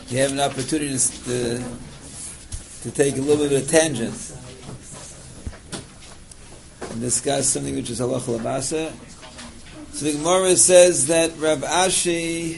You have an opportunity to take a little bit of a tangent and discuss something which is halacha l'masa. So the Gemara says that Rav Ashi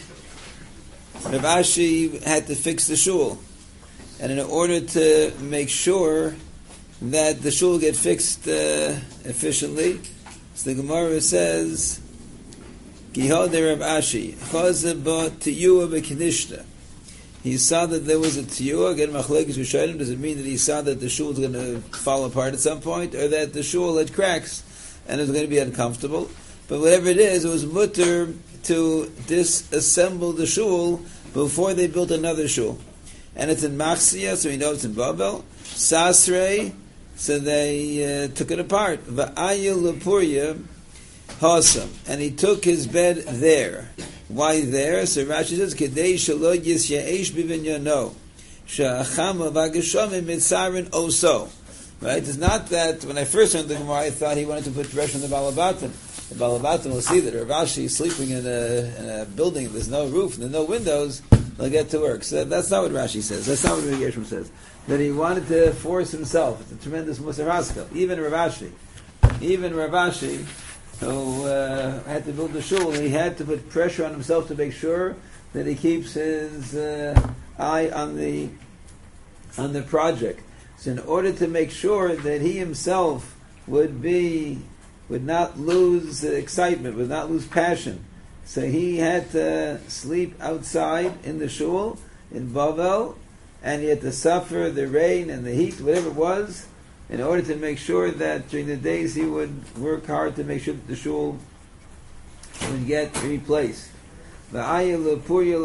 had to fix the shul, and in order to make sure that the shul get fixed efficiently, so the Gemara says, "Gihode Rav Ashi chazeba tiyua bekinishta." He saw that there was a tiyua. Again, machlekes rishonim. Does it mean that he saw that the shul was going to fall apart at some point, or that the shul had cracks and it was going to be uncomfortable? But whatever it is, it was mutter to disassemble the shul before they built another shul. And it's in Machsia, so we know it's in Babel. Sasrei, so they took it apart. Va'ayil lepurya hasam, and he took his bed there. Why there? So Rashi says, "Kedei shelo yisyaesh b'vinyano, she'achama v'agashomim mitzarin oso." Right? It's not that when I first learned the Gemara, I thought he wanted to put pressure on the Balabatim. The Balabatim will see that Rav Ashi is sleeping in a building, there's no roof, and there's no windows, they'll get to work. So that's not what Rashi says. That's not what Rabbi Gershom says. That he wanted to force himself. It's a tremendous Musar Haskell. Even Rav Ashi, who had to build the shul, he had to put pressure on himself to make sure that he keeps his eye on the project. So in order to make sure that he himself would not lose excitement, would not lose passion, so he had to sleep outside in the shul in Bavel, and he had to suffer the rain and the heat, whatever it was, in order to make sure that during the days he would work hard to make sure that the shul would get replaced. And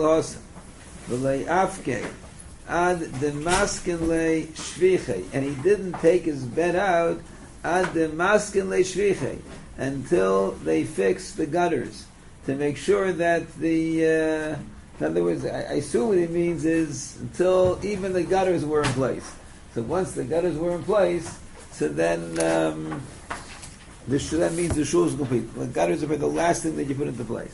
he didn't take his bed out until they fixed the gutters, to make sure that in other words, I assume what he means is until even the gutters were in place. So once the gutters were in place, so then that means the shul is complete. The gutters are the last thing that you put into place.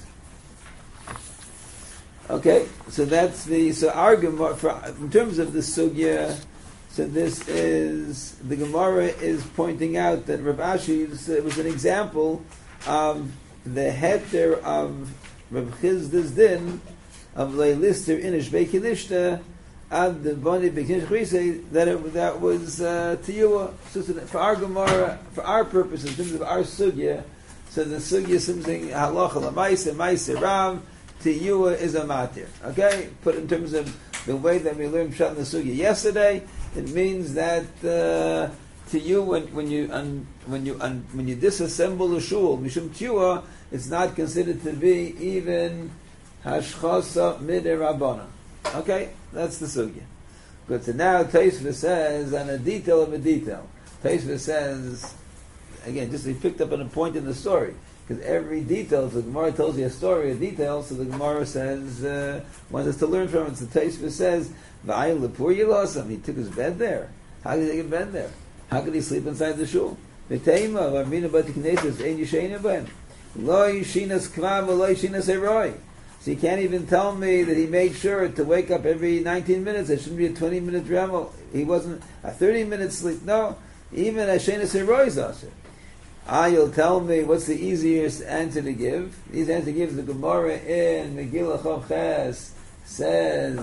Okay, so that's so our Gemara, in terms of the sugya. So this is the Gemara is pointing out that Rav Ashi was an example of the heter of Rav Chizda's din of leilister inish bekinishta. Ad the bani bekin that was tiyua. So for our Gemara, for our purposes, in terms of our sugya, so the sugya is something halacha lamaisa ma'aser rav, tiyua is a matir. Okay, put in terms of the way that we learned pshat in the sugya yesterday, it means that tiyua when you disassemble a shul mishum tiyua, it's not considered to be even hashchasa midirabana. Okay, that's the sugya. Good. So now Tosfos says on a detail of a detail. Tosfos says again, just he picked up on a point in the story, because every detail. So the Gemara tells you a story, a detail. So the Gemara says wants us to learn from it. So Tosfos says, "V'ayil lepur yilosam." He took his bed there. How did he take a bed there? How could he sleep inside the shul? V'teima v'armina b'tiknetus ein yishena ben lo yishinas kvam v'lo yishinas eroi. So you can't even tell me that he made sure to wake up every 19 minutes. It shouldn't be a 20-minute dremel. He wasn't a 30-minute sleep. No, even a shenas heroi is also. You'll tell me what's the easiest answer to give. The easiest answer to give is the Gemara in Megillah Chav Ches says.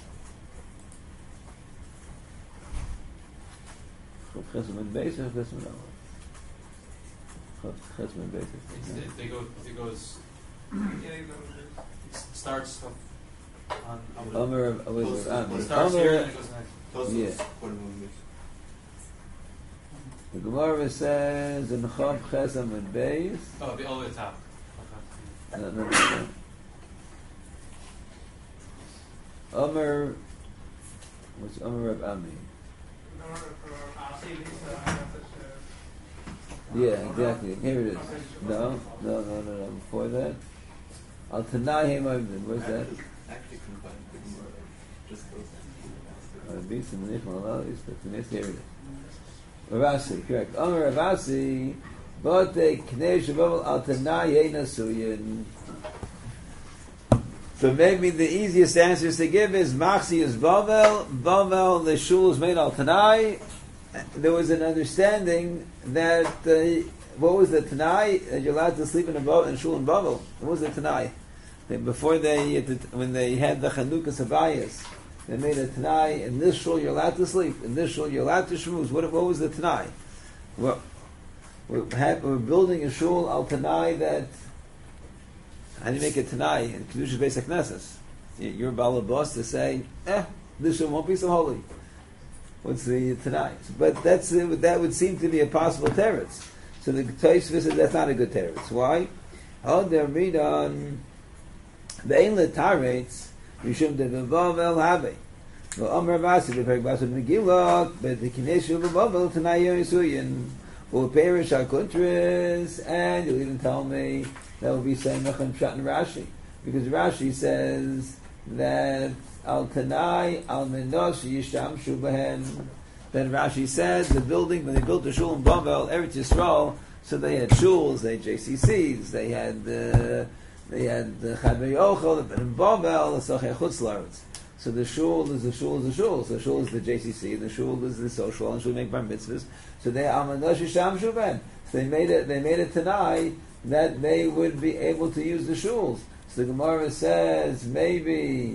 Chav Ches Mid Beis or Chav Ches Mid Aleph? Chav Ches Mid Beis. It goes. Starts on Omer starts here and it goes next. Yeah. The Gemara says in Chav Ches Mid Beis. Oh, the all the way top. No. Omer, what's Omer Reb Ami? Yeah, exactly. Here it is. No. Before that, Al Tanai Hemavdin. Where's that? Here it is. Ravasi, correct. Omer Ravasi, but the Knei Shabbat Al Tanai Nasuyin. So maybe the easiest answers to give is Machsi is Bavel. Bavel, the shul is made al Tanai. There was an understanding that what was the Tanai? That you're allowed to sleep in a shul in Bavel. What was the Tanai? Before when they had the Chanukah Sabayas, they made a Tanai. In this shul you're allowed to sleep. In this shul you're allowed to shmooze. What was the Tanai? Well, we're building a shul al Tanai that. How do you make a Tanai in Kedusha's Beis HaKnesses? You're Baal boss to say, this shul won't be so holy. What's the Tanai? But that would seem to be a possible teretz. So the Tosfos says that's not a good teretz. Why? Oh, they're read on the Einle Taretz, Mishum de Bavel Have. Well, Amar Vasi, the Perik Vasi Megillah, but the Kineshu of Bavel Tanai Yisuyin will perish our countries, and you'll even tell me that will be saying Nachan Pshat and Rashi, because Rashi says that Al Tanai Al Menos Yishtamshu Behen. Then Rashi said the building when they built the shul in Bavel, Eretz Yisrael, so they had shuls, they had JCCs, they had the Chadrei Ochel, but in Bavel the Sochei Chutz La'aretz. So the shul is the shul is the shul. So the shul is the JCC, the shul is the social, and shul make bar mitzvahs. So they Al Menos Yishtamshu Behen. So they made it Tanai that they would be able to use the shuls. So the Gemara says maybe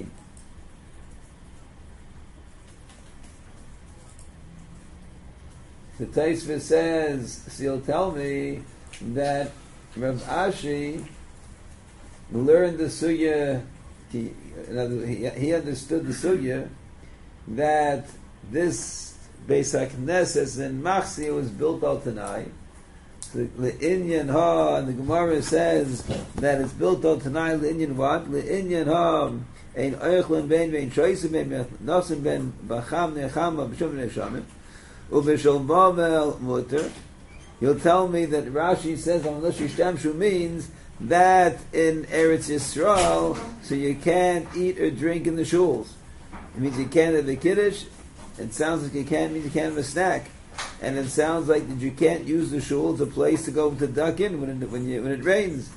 the Tosfos says, so you'll tell me that Rav Ashi learned the sugya. He understood the sugya that this Beis HaKnesses in Machsi was built al Tanai. The Inyan Ha, and the Gemara says that it's built on Tanai. The Inyan what? The Inyan Ha, ein Eichlin ben Choysim ben Nosim ben Bacham Nechama B'Shum Neshamim U'B'Shol Bavel Mutter. You'll tell me that Rashi says unless Yishtamshu means that in Eretz Yisrael, so you can't eat or drink in the shuls. It means you can't have a kiddush. It sounds like you can't mean you can't have a snack. And it sounds like that you can't use the shul as a place to go to duck in when it rains.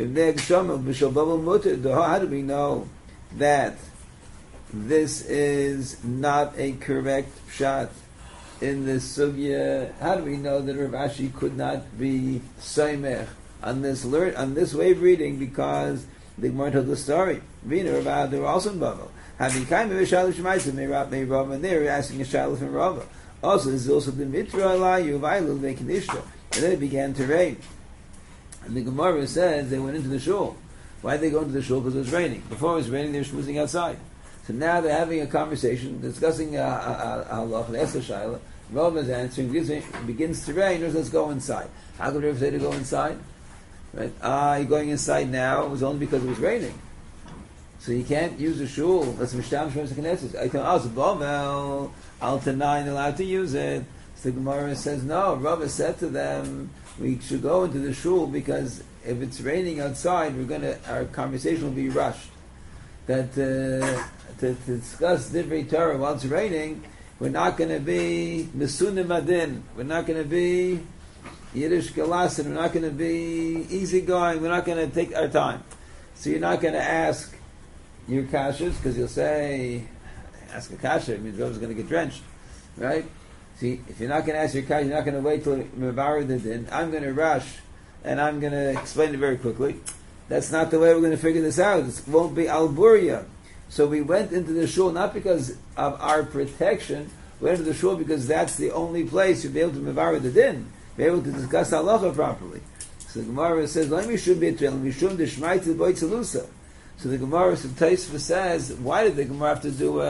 How do we know that this is not a correct shot in this sugya? How do we know that Rav Ashi could not be soymech on this way of reading? Because the Gemara told the story. They were also in Bavel. And they were asking a shaila from Rava. Also, this is also the Mitra Alayu of Ailul Vekinishta. And then it began to rain. And the Gemara says they went into the shul. Why did they go into the shul? Because it was raining. Before it was raining, they were schmoozing outside. So now they're having a conversation, discussing halach, and Esther Shaila. Rava is answering, it begins to rain, let's go inside. How could Rava say to go inside? Right? You're going inside now, it was only because it was raining. So you can't use the shul. That's Mishtam Shem's Knesset. I tell us, Bavel, Al Tanai, allowed to use it. So the Gemara says, no, Rava said to them, we should go into the shul because if it's raining outside, our conversation will be rushed. That to discuss Divrei Torah while it's raining, we're not going to be Mesunim Adin. We're not going to be Yiddish Galasin. We're not going to be easygoing. We're not going to take our time. So you're not going to ask your kashas, because you'll say, ask a kasha, it means Rava's going to get drenched, right? See, if you're not going to ask your kasha, you're not going to wait till Mevarer the din. I'm going to rush, and I'm going to explain it very quickly. That's not the way we're going to figure this out. It won't be alburia. So we went into the shul not because of our protection. We went into the shul because that's the only place you'll be able to Mevarer the din, be able to discuss halacha properly. So the Gemara says, "Let me should be a trail. We should deshmait the boy tzelusa." So the Gemara says, why did the Gemara have to do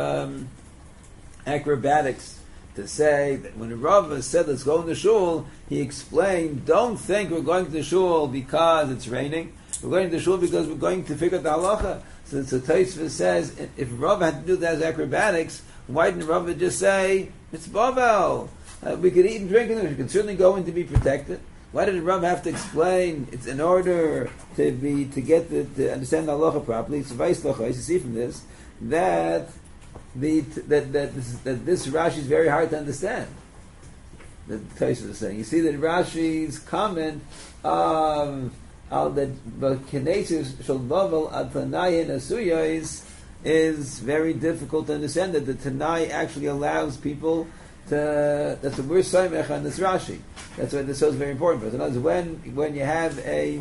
acrobatics to say that when the Rava said let's go in the shul, he explained, don't think we're going to the shul because it's raining. We're going to the shul because we're going to figure out the halacha. So Tosfos says, if Rava had to do that as acrobatics, why didn't Rava just say, it's Bavel? We could eat and drink in there. We could certainly go in to be protected. Why did Rav have to explain? It's in order to understand the halacha properly. So you see from this that this Rashi is very hard to understand. The Tosfos is saying. You see that Rashi's comment al the Knesset shel Bavel ad Tanai and Asuyos is very difficult to understand that the Tanai actually allows people to. That's what we're Saimech on this Rashi. That's why this is very important. But in other words, when you have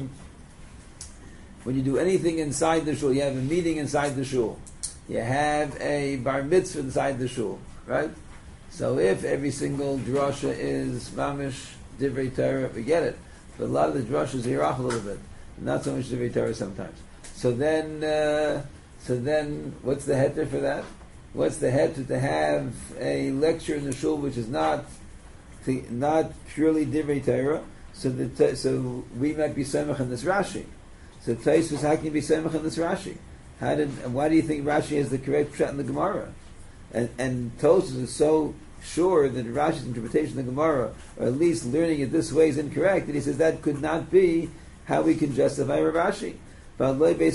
when you do anything inside the shul, you have a meeting inside the shul, you have a bar mitzvah inside the shul, right? So if every single drasha is mamish divrei Torah, we get it. But a lot of the drashas are off a little bit, not so much divrei Torah sometimes. So then, what's the heter for that? What's the heter to have a lecture in the shul which is not purely divrei Torah? So we might be semach in this Rashi. So Tosfos, how can you be semach in this Rashi? Why do you think Rashi has the correct pshat in the Gemara? And Tosfos is so sure that Rashi's interpretation of the Gemara, or at least learning it this way, is incorrect, that he says that could not be how we can justify Rashi. But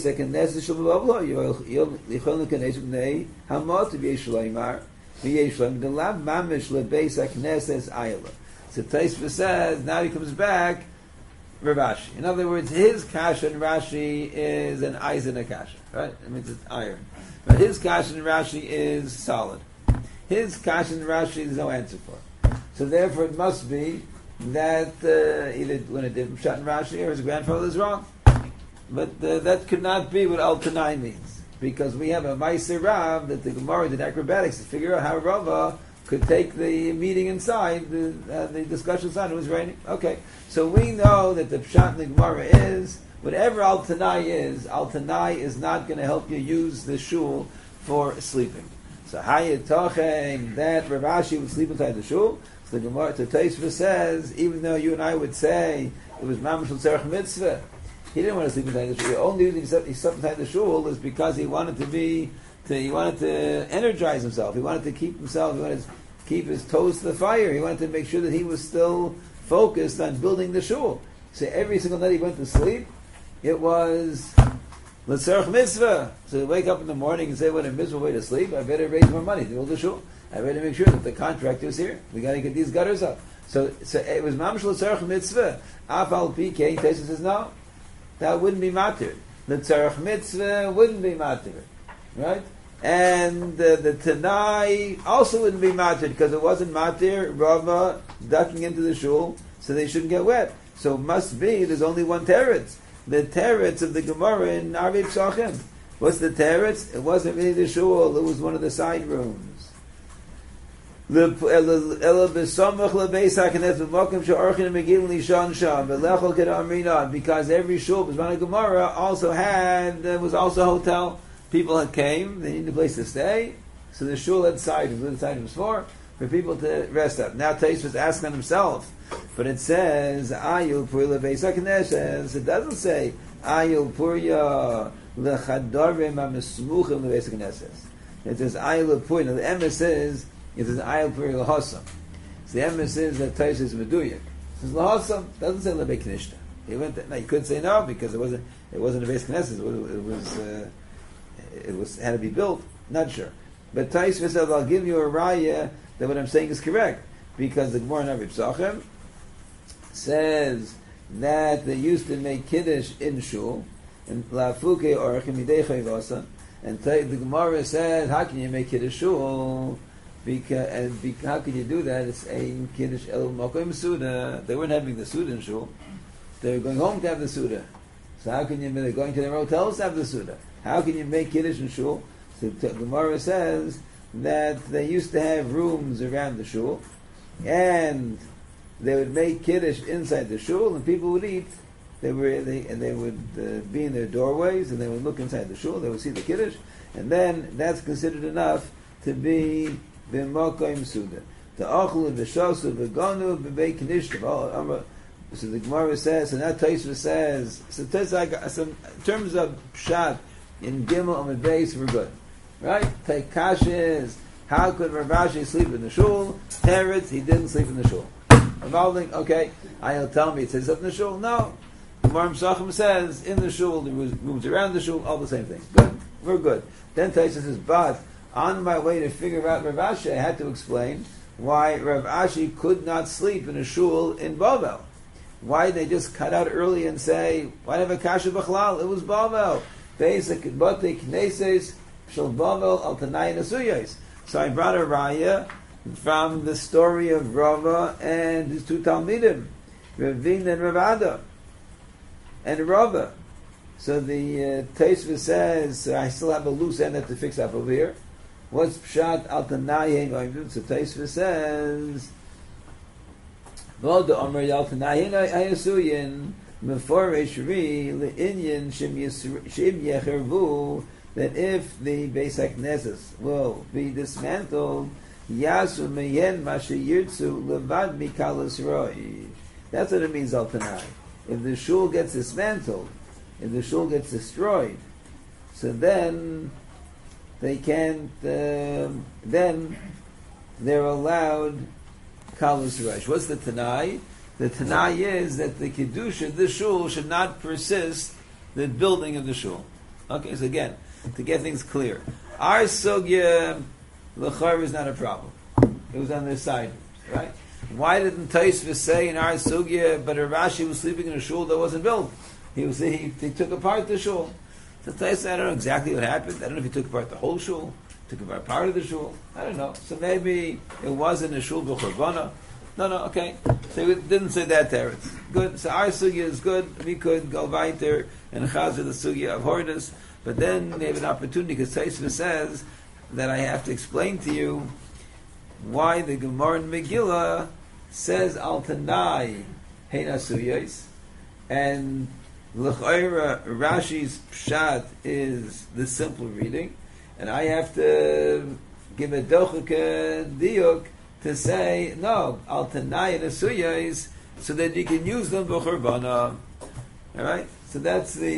so Tosfos says, now he comes back, Rashi. In other words, his kasha in Rashi is an eisen kasha, right? It means it's iron. But his kasha in Rashi is solid. His kasha in Rashi there's no answer for. So therefore it must be that either when it did pshat in Rashi or his grandfather is wrong. But that could not be what Al Tanai means. Because we have a Meiser Rav that the Gemara did acrobatics to figure out how Rava could take the meeting inside, the discussion inside, it was raining. Okay. So we know that the pshat in the Gemara is, whatever Al Tanai is not going to help you use the shul for sleeping. So Hayatochem, that Rav Ashi would sleep inside the shul. So the Gemara to Tosfos says, even though you and I would say it was Mamash L'Tzarech Mitzvah, he didn't want to sleep inside the shul. The only reason he slept inside the shul is because he wanted to energize himself. He wanted to keep himself. He wanted to keep his toes to the fire. He wanted to make sure that he was still focused on building the shul. So every single night he went to sleep, it was L'Tzarech Mitzvah. So he'd wake up in the morning and say, "What a miserable way to sleep! I better raise more money to build the shul. I better make sure that the contractor is here. We got to get these gutters up." So it was Mamash L'Tzarech Mitzvah. Afal PK. Tosfos says no, that wouldn't be matir. L'Tzarech Mitzvah wouldn't be matir, right? And the Tanai also wouldn't be matir because it wasn't matir Rava ducking into the shul, so they shouldn't get wet. So it must be there's only one teretz. The teretz of the Gemara in Arvei Psachim. What's the teretz? It wasn't really the shul. It was one of the side rooms. Because every shul, B'zman Gemara, also was also a hotel. People came, they needed a place to stay, so the shul had side rooms. What the side rooms for people to rest up. Now Tosfos was asking himself, but it says Ayul Purya Beis HaKnesses. It doesn't say Ayul Purya Lechadarim HaMesmuchim LeBeis HaKnesses. It says Ayul Purya. Now the emes is it says Ayul Purya L'Hasam. So the emes is that Tosfos is Meduyak. It says L'Hasam. Doesn't say LeBeis Knishta. He went there. Now you could say no because it wasn't a Beis Knesses. It had to be built. Not sure. But Tosfos says, I'll give you a raya that what I'm saying is correct. Because the Gemara in Arvei Psachim says that they used to make Kiddush in Shul, and La'afuke Orchim Midei Chayvasa, and the Gemara says, how can you make Kiddush Shul? How can you do that? It's a Kiddush El Makom Suda. They weren't having the Suda in Shul. They were going home to have the Suda. So how can they're going to their hotels to have the Suda? How can you make Kiddush in Shul? So the Gemara says that they used to have rooms around the Shul, and they would make Kiddush inside the Shul, and people would eat. They would be in their doorways, and they would look inside the Shul, they would see the Kiddush, and then that's considered enough to be B'Makom Suda. The Achlu, V'Shasu, V'Ganu, V'Bei Knishta. So the Gemara says, and that Tosfos says, so in terms of Pshat, in Gimel and Beis, we're good. Right? Take Kashis, how could Rav Ashi sleep in the shul? Teretz, he didn't sleep in the shul. Involving, okay, I'll tell me it says up in the shul. No. Gemara Psachim says, in the shul, there was rooms around the shul, all the same thing. Good. We're good. Then Tosfos says, but on my way to figure out Rav Ashi, I had to explain why Rav Ashi could not sleep in a shul in Bavel. Why they just cut out early and say, why have a kasha b'chlal? It was Bavel. Basic bate kneses shel Bavel al tanai nesuyos. So I brought a raya from the story of Rava and his two Talmidim, Ravin and Ravada, and Rava. So the Tosfos says, I still have a loose end to fix up over here. What's pshat al tanai? So Tosfos says, Voda Omer al tanai hayasuyin meforesh ri le'inyan shim yechervu, that if the Beis HaKnesses will be dismantled, Yasu meyen mashe yirtzu levad mikalas roish. That's what it means al tanai. If the shul gets dismantled, if the shul gets destroyed, so then they can't. Then they're allowed kalas roish. What's the tanai? The tanai is that the kedusha of the shul should not persist the building of the shul. Okay, so again, to get things clear, our sugya l'chayr is not a problem. It was on their side, right? Why didn't Tosfos say in our sugya, but Rashi was sleeping in a shul that wasn't built? He took apart the shul. So Tosfos, I don't know exactly what happened. I don't know if he took apart the whole shul, took apart part of the shul. I don't know. So maybe it wasn't a shul b'chorbana. No, okay. So we didn't say that there. Good. So our sugya is good. We could go weiter and chazer the sugya of Hordas, but then we have an opportunity because Tosfos says that I have to explain to you why the Gemara in Megillah says al tanai hein asuyos, and l'chayra Rashi's pshat is the simple reading, and I have to give a dochuk diuk to say no al tanai and asuyos, so that you can use them b'chorbana. All right, so that's the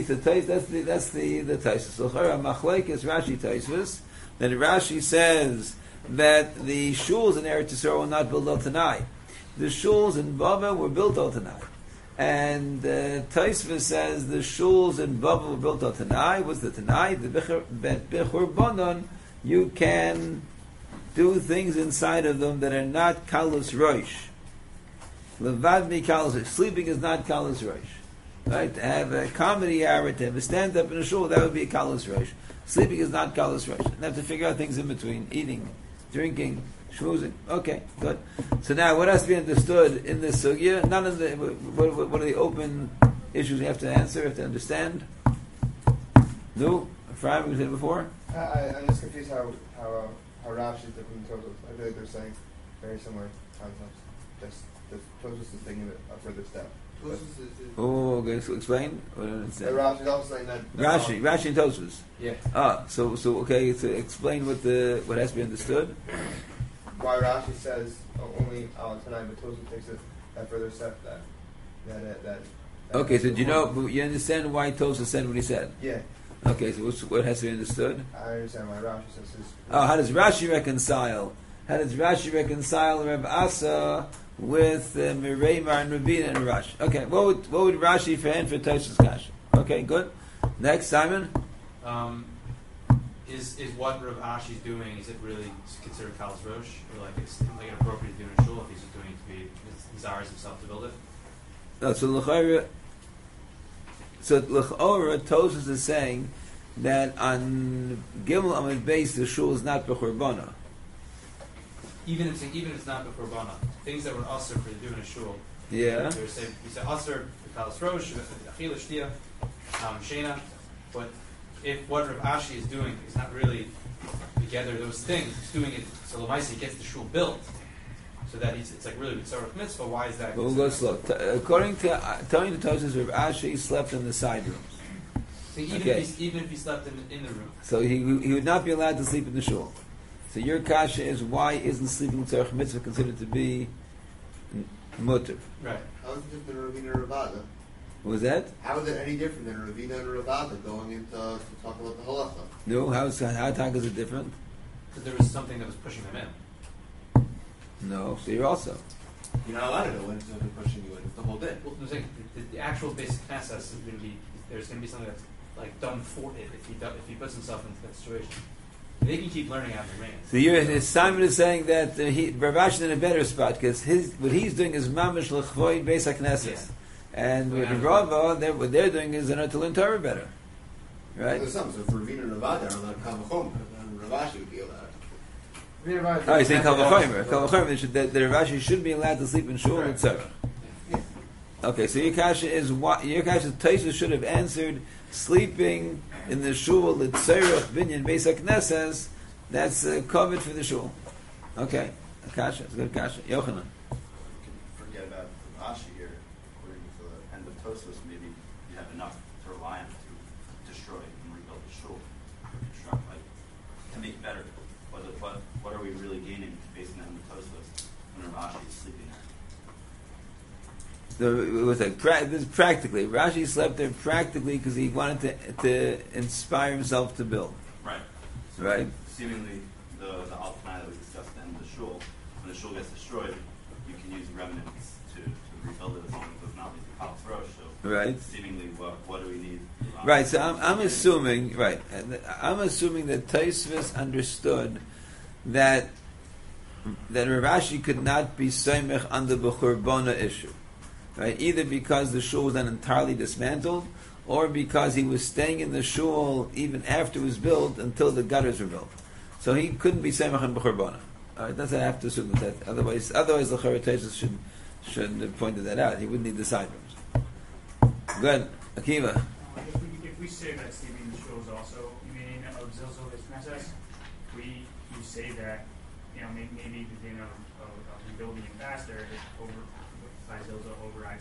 Tosfos. L'chayra machlek is Rashi Tosfos. Then Rashi says that the shuls in Eretz Yisrael were not built al tanai. The shuls in Bava were built al tanai. And Tosfos says the shuls in Bava were built al tanai. What's the tanai? The Bechor Bonon, you can do things inside of them that are not kalus roish. Levadmi kalus roish. Sleeping is not kalus roish. Right? To have a comedy hour, to have a stand-up in a shul, that would be a kalus roish. Sleeping is not kalus roish. And have to figure out things in between. Eating, drinking, schmoozing. Okay, good. So now, what has to be understood in this sugya? None of the what are the open issues we have to answer, have to understand? No? Ephraim, we said before? I'm just confused how Rashi is different from Tosfos. I feel like they're saying very similar concepts. Just Tosfos is taking it a further step. Oh, okay, so explain? Rashi is also saying that Rashi and Tosfos. Yeah. So okay, so explain what has to be understood. Why Rashi says only al tanai, but Tosfos takes it that further step. That okay, so do you understand why Tosfos said what he said? Yeah. Okay, so what has to be understood? I understand why Rashi says this. How does Rashi reconcile? How does Rashi reconcile Reb Asa with Mireimar and Rabina and Rashi? Okay, what would Rashi for Tosfos Kasha? Okay, good. Next, Simon. Is what Rav Ashi is doing, is it really considered Kalas Rosh? Or like it's like inappropriate to do in a shul if he's just doing it to be, he desires himself to build it? No, so L'chora, Tosfos is saying that on Gimel Amid Beis, the shul is not B'chorbana. Even if it's not B'chorbana, things that were usher for doing a shul. Yeah. You say usher, Kalas Rosh, Achila Shtia, Shena, but if what Rav Ashi is doing is not really together those things, he's doing it so Lamaisi gets the shul built, so that it's like really Tzarech Mitzvah. Why is that? We'll go slow. According to Tosfos, Rav Ashi slept in the side rooms. So even if he slept in the room, so he would not be allowed to sleep in the shul. So your kasha is, why isn't sleeping in Tzarech Mitzvah considered to be mutter? right? How is it different than Ravina and Ravada? What was that? How is it any different than Ravina and Ravada going into to talk about the halacha? No, how is it different? Because there was something that was pushing them in. No, so you're also. You're not allowed to go into the pushing you in. It's the whole day. Well, I'm saying the actual basic process is going to be, there's going to be something that's like done for it if he puts himself into that situation. They can keep learning out of the rain. So Simon is saying that Rav Ashi is in a better spot because what he's doing is mamish l'chvoid beis haknesses. And with Rava, what they're doing is they're not to learn Torah better, right? There's some. So for Ravina and Ravada are allowed Kavachomer, then Ravashi would be allowed. Oh, you're saying Kavachomer. Kavachomer, that Ravashi should be allowed to sleep in shul and tzara. Okay, so your kasha is Taisa should have answered sleeping in the shul l'tzarech binyan beis haknesses. That's covered for the shul. Okay, a kasha. It's a good kasha. Yochanan. Forget about Rashi here. According to the end of Tosfos, maybe you have enough to rely on to destroy and rebuild the shul, construct, like to make it better. What are we really gaining based on the Tosfos when Rashi is sleeping there? It was like this is practically. Rashi slept there practically because he wanted to inspire himself to build. Right. So Right. Seemingly, the Altanai that we discussed at the end of the shul, when the shul gets destroyed, you can use remnants to rebuild it as long as it's not like the Kalas Rosh. So Right. seemingly, what do we need? Right. So I'm assuming. Right. I'm assuming that Tosfos understood that Rashi could not be soymech on the b'churbona issue. Right, either because the shul was not entirely dismantled, or because he was staying in the shul even after it was built until the gutters were built. So he couldn't be semach and b'churbana. That's what I have to assume that. Otherwise the Charateshus should have pointed that out. He wouldn't need the side rooms. Good, Akiva. If we say that sleeping in the shul is also meaning of zilzal Knesses, you say that maybe the din of rebuilding it faster is over. Overrides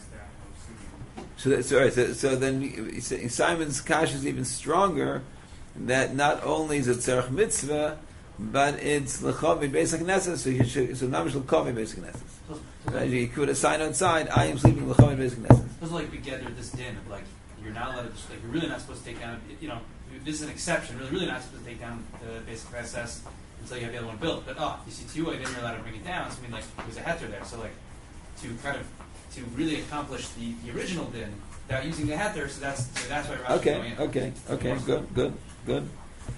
that. So then Simon's kash is even stronger. That not only is it tzarech mitzvah, but it's l'chavi beis haknesses. So namish l'chavi beis haknesses. You could a sign outside. I am sleeping l'chavi beis haknesses. Doesn't like we gather this din of like you're not allowed to you're really not supposed to take down. This is an exception. Really not supposed to take down the basic process until you have the other one built. But you see, to then you're allowed to bring it down. So I mean, like there's a heter there. So like to really accomplish the original din without using the heter, so that's why Rashi is going in. Okay, good.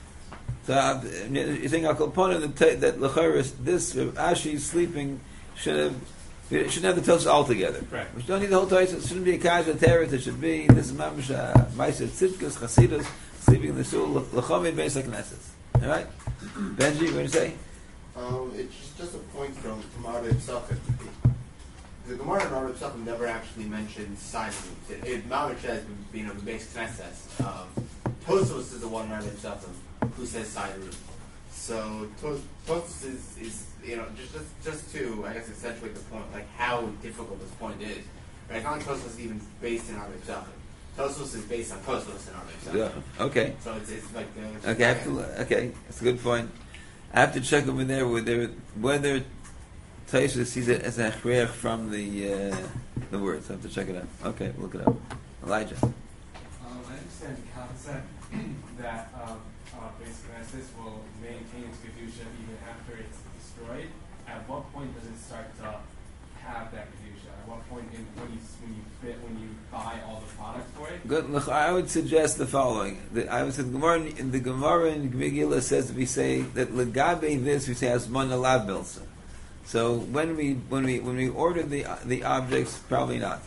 So you think Akalpona that Lecharis this Ashi sleeping shouldn't have the Tosfos altogether. Correct. We don't need the whole Tosfos. It shouldn't be a kasha teretz. It should be this is mamish ma'aser tzidkus chasidus sleeping in the shul l'chomi beis haknesses. All right, Benji, what do you say? It's just a point from Arba himself. The Gemara in Arba himself never actually mentioned side rooms. It Mamish says being of the base Knesses. Tosfos is the one in Arba himself who says side rooms. So Tosfos is just to I guess accentuate the point, like how difficult this point is. Right? It's not like Tosfos is even based in Arba himself. Tosfos is based on Tosfos in Arba himself. Yeah. Okay. So it's like Okay, that's a good point. I have to check over there whether Tosfos sees it as a chreich from the words. I have to check it out. Okay, look it up. Elijah. I understand the concept that Beis Knesses will maintain its kedusha even after it's destroyed. At what point does it start to have that kedusha? At what point when you buy all the products for it? Good. Look, I would suggest the following. I would say the Gemara in Megillah says we say that legabe this we say asmana lav milsa. So when we order the objects, probably not.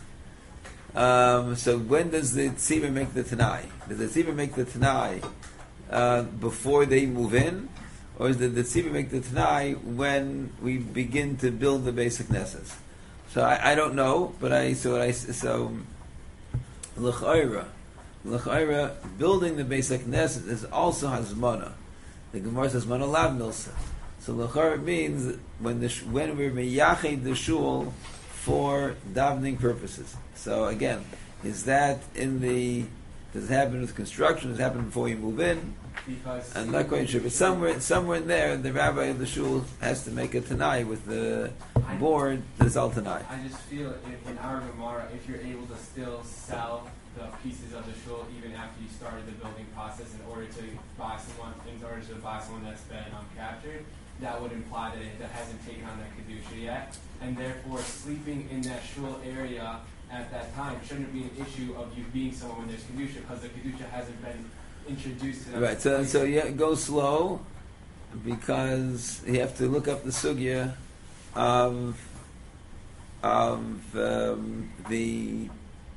So when does the tzibur make the tanai? Does the tzibur make the tanai before they move in, or does the tzibur make the tanai when we begin to build the basic nesses? So I don't know, but so l'chayra building the basic nesses is also hazmana. The Gemara says mana lav milsa. So l'chayra means when we're meyached the shul for davening purposes. So again, is that does it happen with construction? Does it happen before you move in? Because I'm not quite sure, but somewhere in there, the rabbi of the shul has to make a tanai with the board. There's all tanai. I just feel in our Gemara, if you're able to still sell the pieces of the shul even after you started the building process in order to buy someone that's been captured, that would imply that hasn't taken on that kedusha yet, and therefore sleeping in that shul area at that time shouldn't be an issue of you being someone when there's kedusha, because the kedusha hasn't been introduced to them. Right. So yeah, go slow, because you have to look up the sugya of the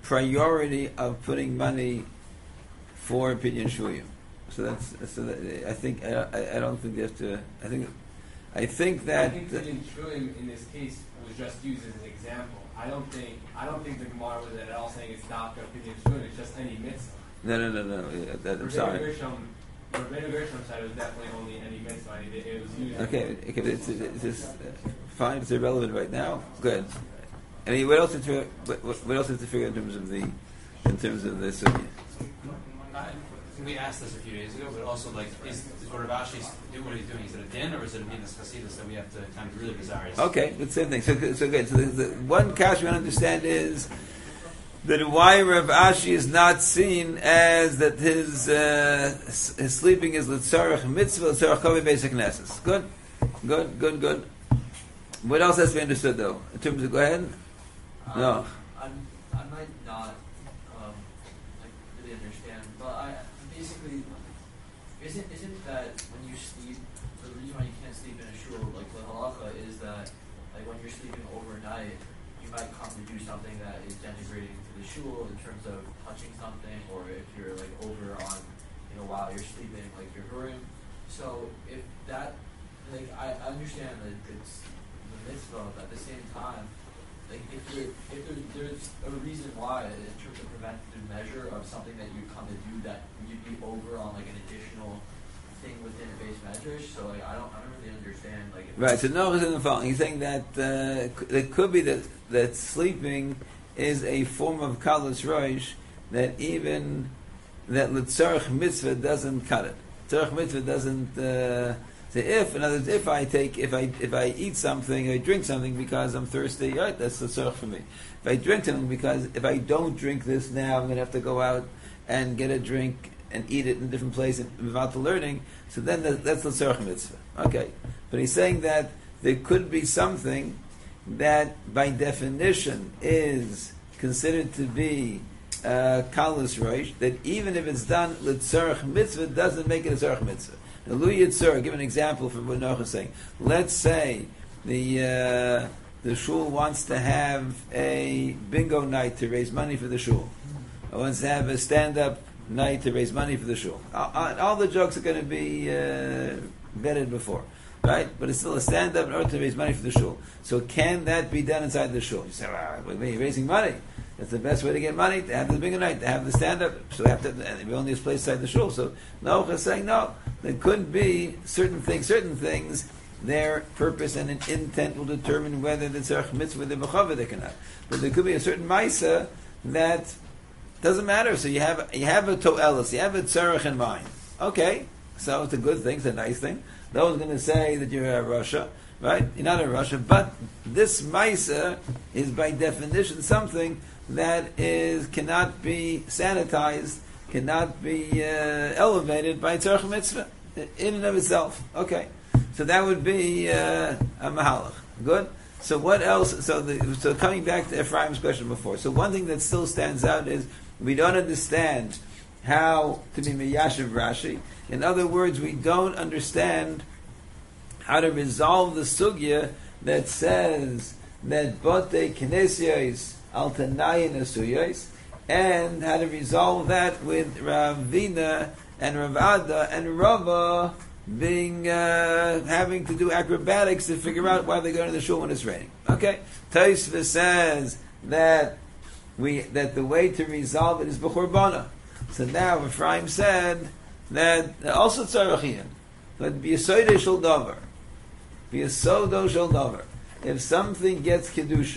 priority of putting money for Pidyon Shuyim. I think I don't think you have to. I think that I think Pidyon Shuyim in this case was just used as an example. I don't think the Gemara was at all saying it's not Pidyon Shuyim. It's just any mitzvah. No. Yeah, I'm sorry. Rabbeinu Gershom said it was definitely only any mitzvah. It was used. Okay, it's just fine. It's irrelevant right now. Good. I mean, what else is to figure in terms of the sunnah? We asked this a few days ago, but also is what Rav Ashi do what he's doing? Is it a din or is it a minas chasidus that we have to kind of really desire? Okay, the same thing. So good. So the one kash we want to understand is that why Rav Ashi is not seen as that his sleeping is l'tzarech mitzvah, l'tzarech kaveh basic nesses. Good. What else has to be understood though? In terms of, go ahead. No. I might not really understand, but basically isn't that when you sleep, the reason why you can't sleep in a shul, like the halacha, is that like when you're sleeping overnight, you might come to do something that is denigrating to the shul in terms of touching something, or if you're like over on, while you're sleeping, like your room. So if that, like I understand that it's the mitzvah, but at the same time, like if there's a reason why in terms of preventative measure of something that you come to do that you'd be over on like an additional thing within a base measure. So like I don't really understand like. Right. So no is in the following. He's saying that it could be that sleeping is a form of kalas roish that even that l'tzarech mitzvah doesn't cut it. Tzarech mitzvah doesn't. In other words, if I eat something, I drink something because I'm thirsty, right, that's the tzarech for me. If I drink something because if I don't drink this now, I'm going to have to go out and get a drink and eat it in a different place without the learning, so then that's the tzarech mitzvah. Okay. But he's saying that there could be something that by definition is considered to be kalas roish, that even if it's done l'tzarech mitzvah, doesn't make it a tzarech mitzvah. Now, Lu Yitzur, give an example from what Noach is saying. Let's say the shul wants to have a bingo night to raise money for the shul. Or wants to have a stand-up night to raise money for the shul. All the jokes are going to be vetted before, right? But it's still a stand-up in order to raise money for the shul. So can that be done inside the shul? You say, well, you're raising money. That's the best way to get money, to have the bingo night, to have the stand-up. So they have to, and we only have place inside the shul. So Noach is saying, no, there could be certain things, their purpose and an intent will determine whether the tzarech mitzvah, the b'chavah, cannot. But there could be a certain maisa that doesn't matter. So you have a to'elis, you have a tzarech in mind. Okay, so it's a good thing, it's a nice thing. No one's going to say that you're a Russia, right? You're not a Russia, but this maisa is by definition something that cannot be sanitized, cannot be elevated by tzarech mitzvah in and of itself. Okay, so that would be a mahalach. Good. So what else? So coming back to Ephraim's question before. So one thing that still stands out is we don't understand how to be miyashiv Rashi. In other words, we don't understand how to resolve the sugya that says that bote kinesios al tanayin asuyos, and how to resolve that with Ravina and Ravada and Rava being having to do acrobatics to figure out why they go to the shul when it's raining. Okay, Tosfos says that the way to resolve it is b'churbana. So now Ephraim said that also tzarachian, but b'yasodo shel davar, b'yasodo shel davar. If something gets kedusha,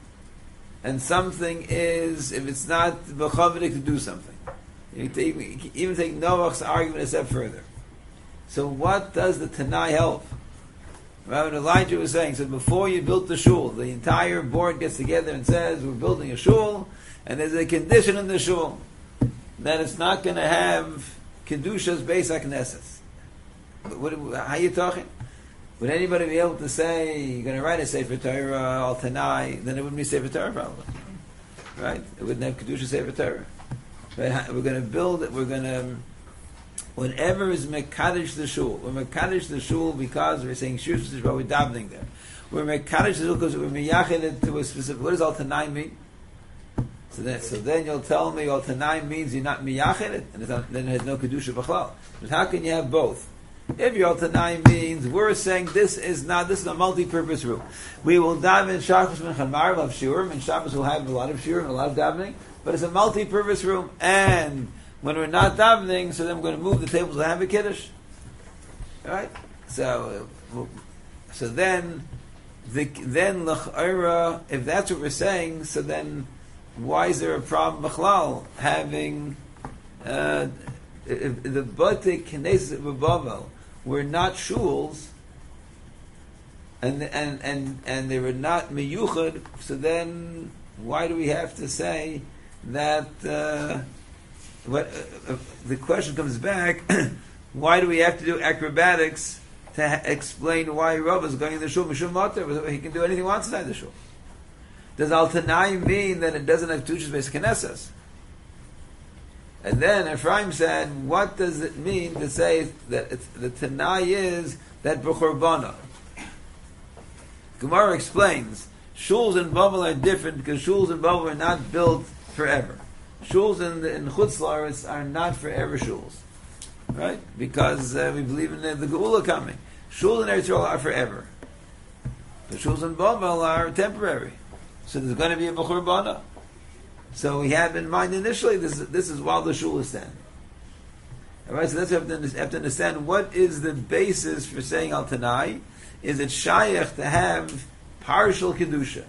and something is, if it's not b'chavadik to do something, you can even take Noach's argument a step further. So what does the Tanai help? Rabbi Elijah was saying, so before you built the shul, the entire board gets together and says, we're building a shul, and there's a condition in the shul that it's not going to have Kedusha's Beis HaKnesses. How are you talking? Would anybody be able to say, you're going to write a Sefer Torah, al Tanai, then it wouldn't be Sefer Torah probably. Right? It wouldn't have Kedusha Sefer Torah. Right? We're going to build it, whatever is Mekadosh the shul. We're Mekadosh the shul because we're saying Shus is we're davening there. We're Mekadosh the shul because we're miyached it to a specific, what does al Tanai mean? So then you'll tell me, well, Tanai means you're not miyached it, and then it has no kedusha b'chlal. But how can you have both? If your Tanai means we're saying this is a multi-purpose room. We will daven Shabbos and Chamar, we'll have shiurim, and Shabbos will have a lot of shiurim, a lot of davening, but it's a multi-purpose room. And when we're not davening, so then we're going to move the tables and have a kiddush. All right? So then l'ch'ora, if that's what we're saying, so then why is there a problem b'chlal having if the Bate Knesset Bavel were not shuls and they were not miyuchad, so then why do we have to say that the question comes back why do we have to do acrobatics to explain why Rav is going to the shul mishum mater? He can do anything he wants inside the shul. Does Al Tanai mean that it doesn't have Tushas Beis Knesses? And then Ephraim said, what does it mean to say that the Tanai is that B'chorbana? Gemara explains, shuls in Bavel are different because shuls in Bavel are not built forever. Shuls in Chutz La'aretz are not forever shuls. Right? Because we believe in the Geula coming. Shuls in Eretz Yisrael are forever. The shuls in Bavel are temporary. So there's going to be a B'chor Bana. So we have in mind initially, this is while the shul is standing. Alright, so that's what we have to understand. What is the basis for saying Al Tanai? Is it Shayach to have partial Kedusha?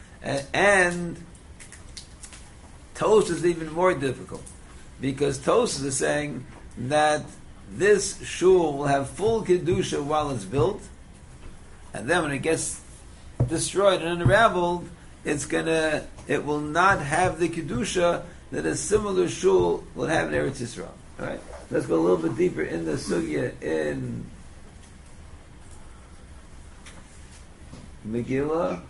And Tosfos is even more difficult. Because Tosfos is saying that this shul will have full Kedusha while it's built, and then when it gets destroyed and unraveled, it will not have the kedusha that a similar shul will have in Eretz Yisrael. All right, let's go a little bit deeper in the sugya in Megillah.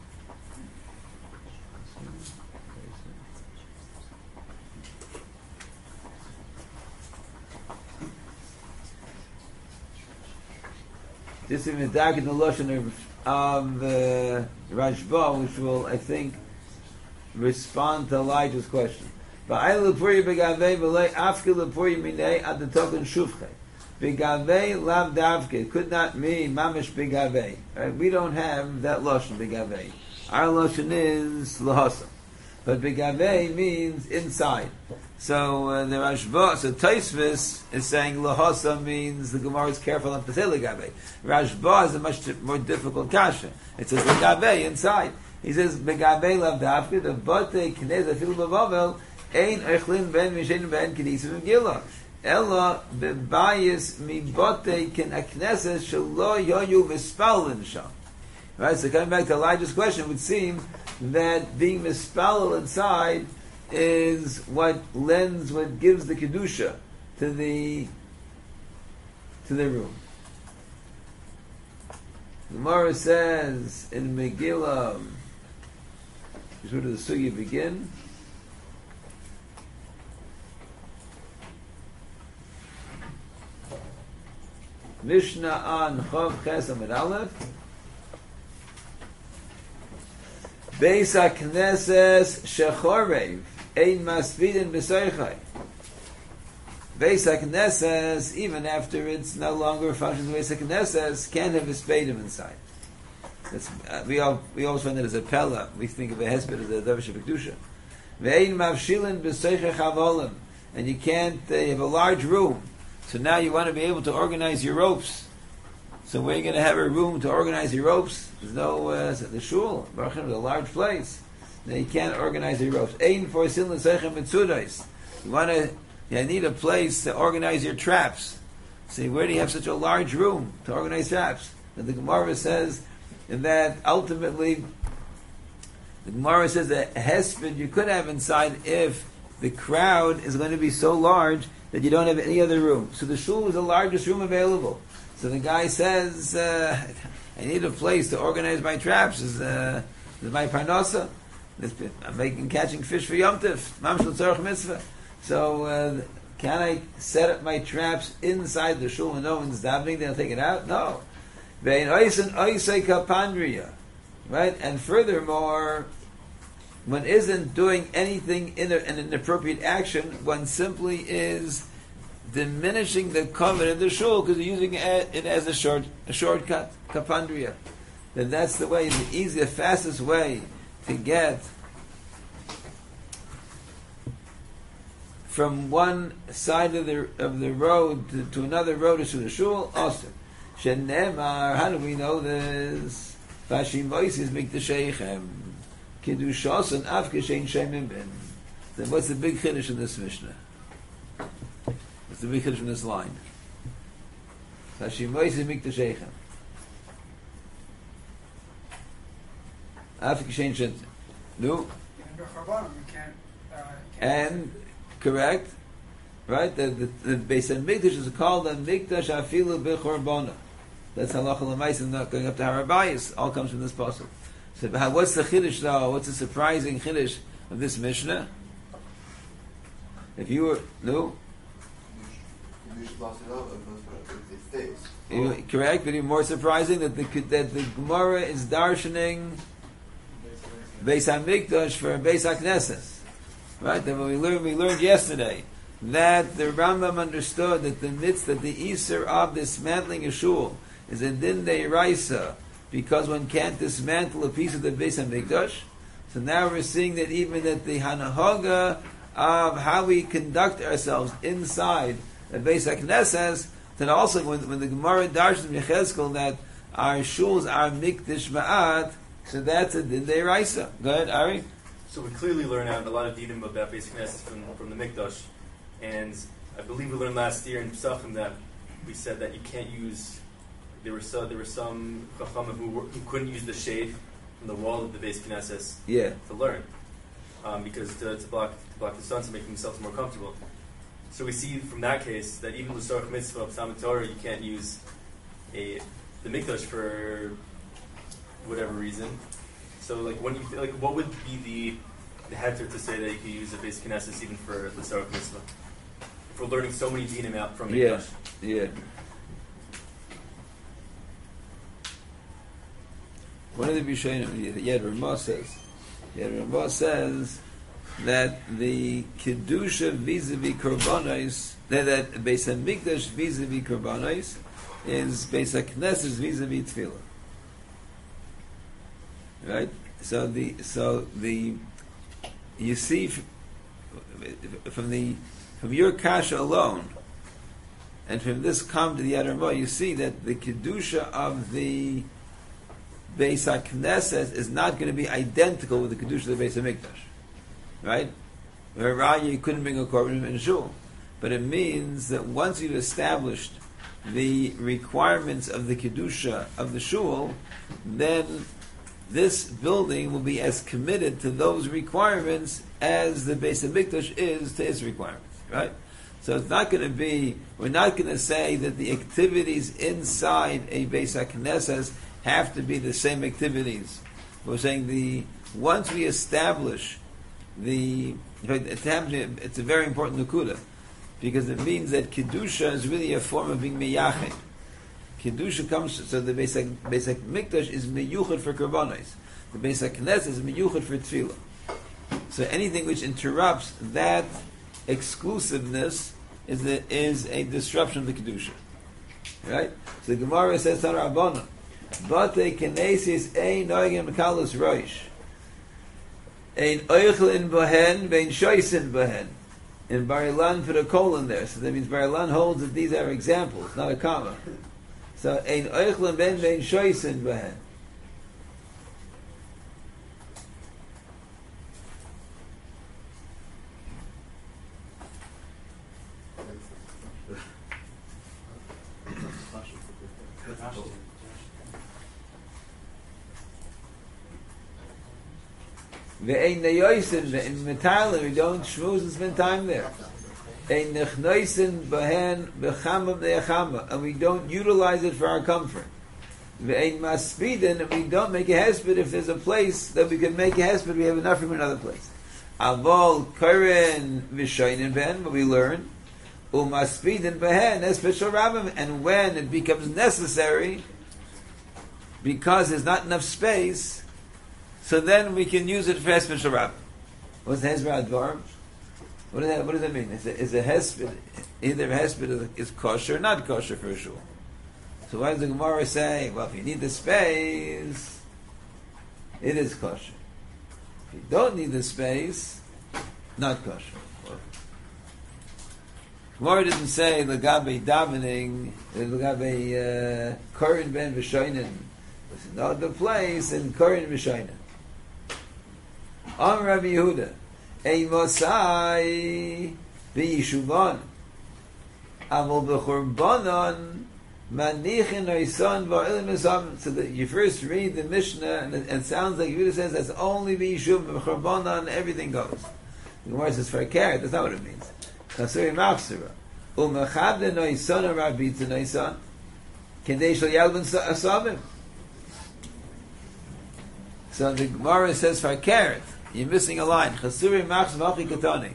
This is in the lashon of Rashba, which will, I think, respond to Elijah's question. Begavei lav davke could not mean mamish begavei. Right? We don't have that lashon begavei. Our lashon is lahasa, but begavei means inside. So the Rashba, so Tosfos is saying lahasa means the Gemara is careful not to say legavei. Rashba is a much more difficult kasha. It says legavei inside. He says begavei lav davke the bate knez afil bavavel ein echlin ben mishen ben knisim gila ella bebayis mi bate ken akneses shelo yoyu mispalin sham. Right. So coming back to Elijah's question, it would seem that being mispalel inside is what gives the kedusha to the room. The Gemara says in Megillah, where does the sugya begin? Mishnah on Chav Ches Amud Aleph. Beis HaKnesses shechorev ein masvidin b'soichai. Beis HaKnesses, even after it's no longer functions Beis HaKnesses, can have a spadim inside. That's, we always find that as a pella. We think of a hesped as a davish b'kedusha. Ve'ein mavshilin b'soichai chavolim, and you can't. You have a large room, so now you want to be able to organize your ropes. So where are you going to have a room to organize your ropes? There's no the shul. Baruch Hashem is a large place. Now you can't organize your ropes. Ein for sin l'seichem mitzudais. You need a place to organize your traps. See, where do you have such a large room to organize traps? And the Gemara says that ultimately, the Gemara says that hesped you could have inside if the crowd is going to be so large that you don't have any other room. So the shul is the largest room available. So the guy says, I need a place to organize my traps. Is my parnasa? I'm catching fish for Yom Tov. Mamshel tzarech mitzvah. So can I set up my traps inside the shul and no one's davening? They'll take it out? No. Right? And furthermore, one isn't doing anything in an inappropriate action. One simply is diminishing the covenant of the shul because you're using it as a shortcut, kapandria. Then that's the way, the easiest, fastest way to get from one side of the road to another road to the shul. Also, shenemar. How do we know this? Vashimois is mikdasheichem kidushos and afkeshein shemim ben. Then what's the big chiddush in this Mishnah? What's the big chiddush in this line? Vashimois is mikdasheichem. Afkeshein shem. No. And correct, right? The Beis Hamikdash is called a Mikdash Afilu B'Chorbona. That's halacha l'maisa, not going up to Har HaBayis. All comes from this pasuk. So, what's the chiddush though? What's the surprising chiddush of this Mishnah? If you were it stays. Correct, but even more surprising that the Gemara is darshaning Beis Hamikdash for Beis HaKnesses. Right, that we learned yesterday that the Rambam understood that the Isser of dismantling a shul is a din deiraisa because one can't dismantle a piece of the Beis Hamikdash. So now we're seeing that even that the hanahaga of how we conduct ourselves inside the Beis HaKnesses, that also when the Gemara darshans Yechezkel that our shuls are mikdash ma'at, so that's a din deiraisa. Go ahead, Ari. So we clearly learn out a lot of dinim about Beis Knesset from the Mikdash, and I believe we learned last year in Pesachim that we said that you can't use. There were some chachamim who couldn't use the shade from the wall of the Beis Knesset to learn, because to block the sun to make themselves more comfortable. So we see from that case that even the L'Sorach Mitzvah of Talmud Torah, you can't use the Mikdash for whatever reason. So, what would be the heter to say that you could use a Beis Knesset even for the L'Sorach Mitzvah? If we're learning so many dinim out from Mikdash. Yeah. One of the Bishonim, Yad Ramah says that the Kedusha vis-a-vis Korbanos, that Beis HaMikdash vis-a-vis Korbanos is Beis HaKnesset vis-a-vis Tefillah. Right? So you see from your kasha alone, and from this come to the Yad Ramah, you see that the kedusha of the Beis HaKnesset is not going to be identical with the kedusha of the Beis HaMikdash, right? Where you couldn't bring a korban in shul, but it means that once you've established the requirements of the kedusha of the shul, then this building will be as committed to those requirements as the Beis HaMikdash is to its requirements, right? So it's not going to be, we're not going to say that the activities inside a Beis HaKnesses have to be the same activities. We're saying once we establish it's a very important nukuda, because it means that Kedusha is really a form of being meyached. Kedusha comes, so the Beis HaMikdash is meyuchad for korbanos. The Beis HaKnesset is meyuchad for tefillah. So anything which interrupts that exclusiveness is a disruption of the Kedusha. Right? So the Gemara says, Tana Rabbana, Bate Kenesis ein noigim mekalos roish. Ein oichlin bohen, vein shoisin bohen. In Bar Ilan put a colon there. So that means Bar Ilan holds that these are examples, not a comma. So ein oichlin ben vein shoisin bohen. Ve'ein neyoisin, ve'ein metalim, we don't shmooze and spend time there. Ein nechnoisin behen b'chamam ne'achama, and we don't utilize it for our comfort. Ve'ein maspidin, and we don't make a hesped if there's a place that we can make a hesped, we have enough from another place. Avol karen v'shoinin behen, but we learn, u'maspidin behen, hesped shorabim, and when it becomes necessary, because there's not enough space, so then we can use it for Hesped Sharab. What's the Hesped Advarim? What does that mean? Is a Hesped, either Hesped is kosher or not kosher for a shul? So why does the Gemara say, well, if you need the space, it is kosher. If you don't need the space, not kosher. Gemara didn't say Lagabe davening, Lagabe Korin ben V'shoinen. It's another place in Korin V'shoinen. Am Rabbi Yehuda, Ei Mosai V'yishuvan, Aval B'churbanon, Manichin Oisan V'o'ilim Esam. So that you first read the Mishnah, and it sounds like Yehuda says that's only V'yishuv, B'churbanon, everything goes. The Gemara says for a carrot, that's not what it means. Chasuri Machsura. Umechabde Noisan or Rabita Noisan. Kedei Shal Yalvin Asavim. So the Gemara says for a carrot, you're missing a line. Chasuri Machsura Vachi Katani.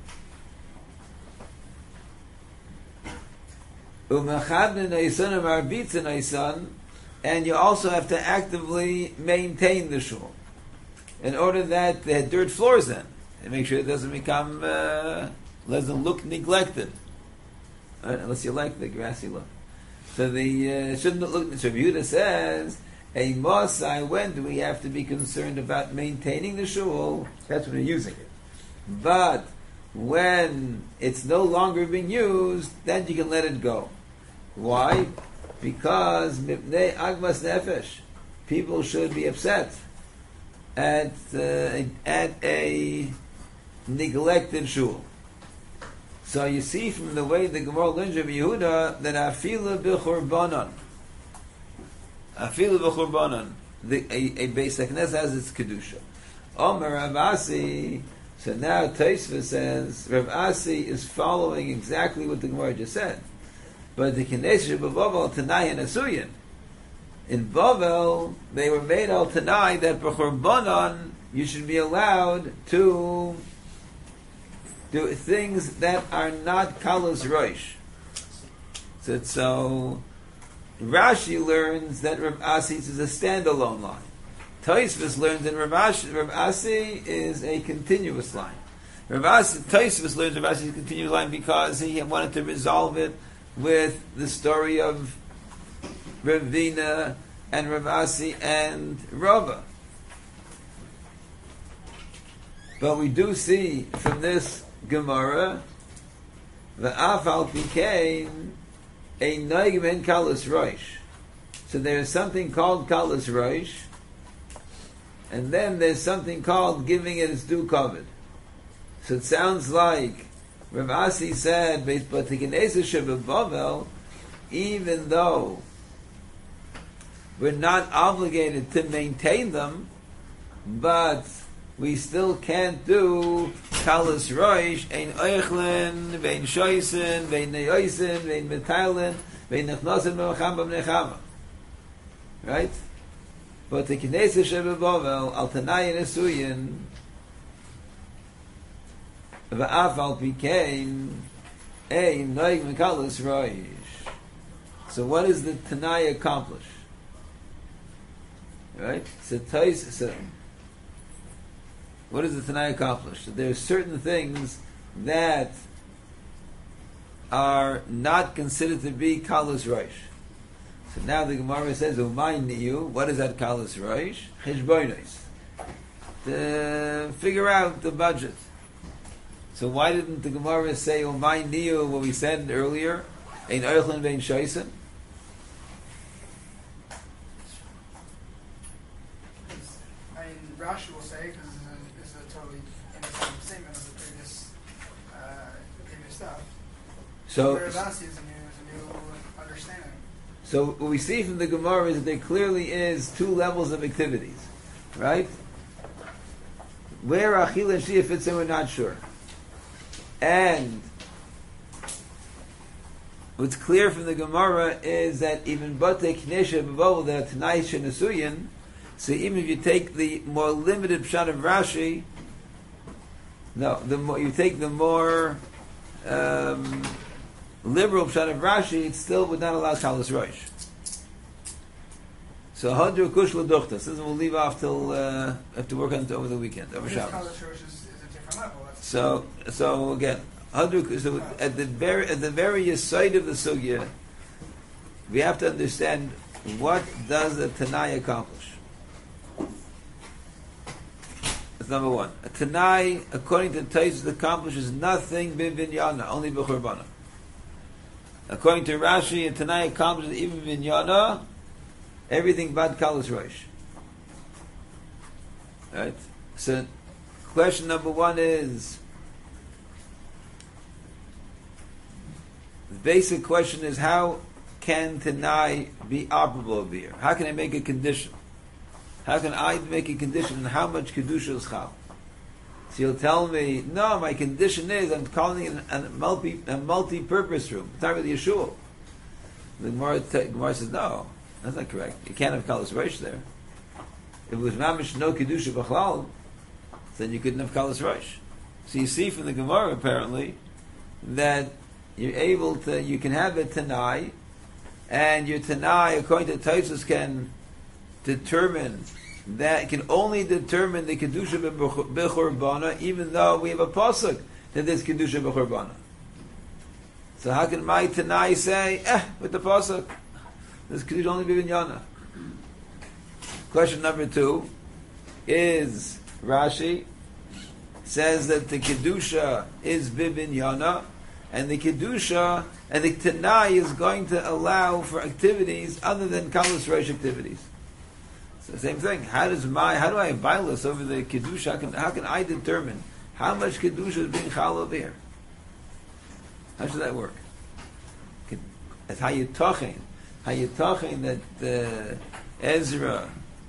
Umechabde Noisan or Rabita Noisan. And you also have to actively maintain the shul. In order that they had dirt floors in. And make sure it doesn't become, doesn't look neglected. Unless you like the grassy look. So the shouldn't look. So Yehuda says, "A Mosai, when do we have to be concerned about maintaining the shul? That's when we're using it. But when it's no longer being used, then you can let it go. Why? Because mipnei agmas nefesh, people should be upset at a neglected shul. So you see from the way the Gemara learns of Yehuda that afilu b'churbanon, a Beis HaKnesses has its kedusha. Omer Rav Asi. So now Tosfos says Rav Asi is following exactly what the Gemara just said, but the Knesset b'Bavel Tanai and Asuyin. In Bavel, they were made al Tanai that b'churbanon you should be allowed to do things that are not kalas roish. So Rashi learns that Rav Asi is a standalone line. Tosfos learns that Rav Asi is a continuous line. Tosfos learns Rav Asi is a continuous line because he wanted to resolve it with the story of Ravina and Rav Asi and Rava. But we do see from this Gemara, the afal became a noigmen kalas roish. So there is something called kalas roish, and then there's something called giving it its due covet. So it sounds like Rav Asi said, but the Knesset Bavel, even though we're not obligated to maintain them, but we still can't do kalas roish, ein oichlin, vein shoysin, vein neyoisin, vein metailin, vein nechnosin me'acham b'mnechama. Right? But the Knesset Bavel, al Tanai and Esuyin, v'af al pikein, ein noig mekalas roish. So what does the Tanai accomplish? Right? So what does the Tanai accomplish? So there are certain things that are not considered to be kalas roish. So now the Gemara says, "Umay niyu." What is that kalas roish? Cheshbonos. To figure out the budget. So why didn't the Gemara say "Umay niyu" what we said earlier? Ein oichlin vein shoysen. Rashi will say, because it's a totally innocent statement of the previous stuff. So Rav Asi is a new understanding. So what we see from the Gemara is that there clearly is two levels of activities, right? Where Achil and Shia fits in, we're not sure. And what's clear from the Gemara is that even Batei Knesha B'Vol, the Tanai Shenasuyin, so even if you take the more limited pshat of Rashi, you take the more liberal pshat of Rashi, it still would not allow kalas roish. So Hadru Kush Laduchta. This we'll leave off till have to work on it over the weekend, over This Shabbos. Kalash Rosh is a different level. That's So again, Hadru. So at the very side of the sugya, we have to understand what does a Tanai accomplish. That's number one. A Tanai, according to Taisus, accomplishes nothing b'vinyana, only b'churbana. According to Rashi, a Tanai accomplishes even vinyana, everything but Kalas Rosh. Right? So, question number one is, the basic question is, how can Tanai be operable over here? How can I make a condition? How can I make a condition on how much Kedusha is Chal? So you'll tell me, no, my condition is I'm calling it a multi-purpose room. It's not really a shul. The Gemara says, no, that's not correct. You can't have Kalas Rosh there. If it was Mamish no Kedusha B'chlal, then you couldn't have Kalas Rosh. So you see from the Gemara, apparently, that you're able to, you can have a Tanai, and your Tanai, according to Taisus, can determine that, can only determine the Kedusha B'churbana, even though we have a pasuk that there's Kedusha B'churbana. So how can my Tanai say, with the pasuk, there's Kedusha only B'vinyana? Question number two is, Rashi says that the Kedusha is B'vinyana, and the Kedusha, and the Tanai is going to allow for activities other than Kalas Rosh activities. So the same thing. How do I violate over the Kedusha? How can I determine how much Kedusha is being Chal over here? How should that work? That's how you talking that Ezra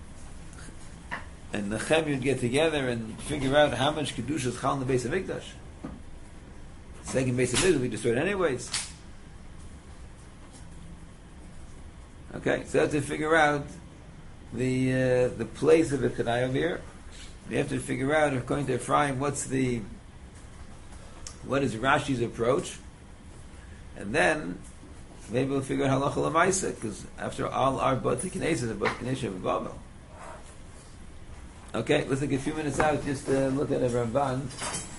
and Nehemiah would get together and figure out how much Kedusha is Chal in the base of Mikdash. The second base of Mikdash will be destroyed anyways. Okay, so that's to figure out the place of the Tanai over here. We have to figure out, according to Ephraim, what is Rashi's approach, and then maybe we'll figure out halacha l'maisa, because after all, our bati knesses are bati knesses of Babel. Okay, let's take a few minutes out just to look at a Ramban.